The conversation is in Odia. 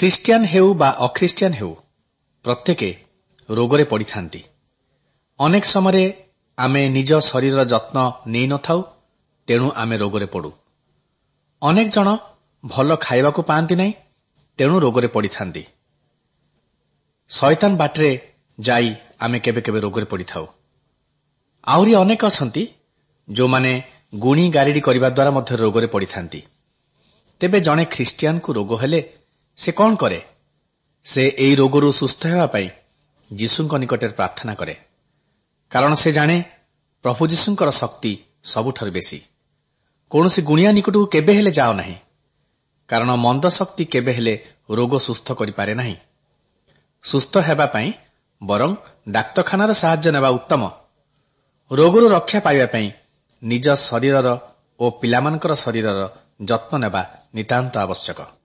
ଖ୍ରୀଷ୍ଟିଆନ ହେଉ ବା ଅଖ୍ରୀଷ୍ଟିଆନ ହେଉ ପ୍ରତ୍ୟେକେ ରୋଗରେ ପଡ଼ିଥାନ୍ତି। ଅନେକ ସମୟରେ ଆମେ ନିଜ ଶରୀରର ଯତ୍ନ ନେଇନଥାଉ, ତେଣୁ ଆମେ ରୋଗରେ ପଡ଼ୁ। ଅନେକ ଜଣ ଭଲ ଖାଇବାକୁ ପାଆନ୍ତି ନାହିଁ, ତେଣୁ ରୋଗରେ ପଡ଼ିଥାନ୍ତି। ଶୟତାନ ବାଟରେ ଯାଇ ଆମେ କେବେ କେବେ ରୋଗରେ ପଡ଼ିଥାଉ। ଆହୁରି ଅନେକ ଅଛନ୍ତି ଯେଉଁମାନେ ଗୁଣି ଗାରିଡ଼ି କରିବା ଦ୍ୱାରା ମଧ୍ୟ ରୋଗରେ ପଡ଼ିଥାନ୍ତି। ତେବେ ଜଣେ ଖ୍ରୀଷ୍ଟିଆନକୁ ରୋଗ ହେଲେ ସେ କ'ଣ କରେ? ସେ ଏହି ରୋଗରୁ ସୁସ୍ଥ ହେବା ପାଇଁ ଯୀଶୁଙ୍କ ନିକଟରେ ପ୍ରାର୍ଥନା କରେ, କାରଣ ସେ ଜାଣେ ପ୍ରଭୁ ଯୀଶୁଙ୍କର ଶକ୍ତି ସବୁଠାରୁ ବେଶୀ। କୌଣସି ଗୁଣିଆ ନିକଟକୁ କେବେ ହେଲେ ଯାଅ ନାହିଁ, କାରଣ ମନ୍ଦ ଶକ୍ତି କେବେ ହେଲେ ରୋଗ ସୁସ୍ଥ କରିପାରେ ନାହିଁ। ସୁସ୍ଥ ହେବା ପାଇଁ ବରଂ ଡାକ୍ତରଖାନାର ସାହାଯ୍ୟ ନେବା ଉତ୍ତମ। ରୋଗରୁ ରକ୍ଷା ପାଇବା ପାଇଁ ନିଜ ଶରୀରର ଓ ପିଲାମାନଙ୍କର ଶରୀରର ଯତ୍ନ ନେବା ନିତାନ୍ତ ଆବଶ୍ୟକ।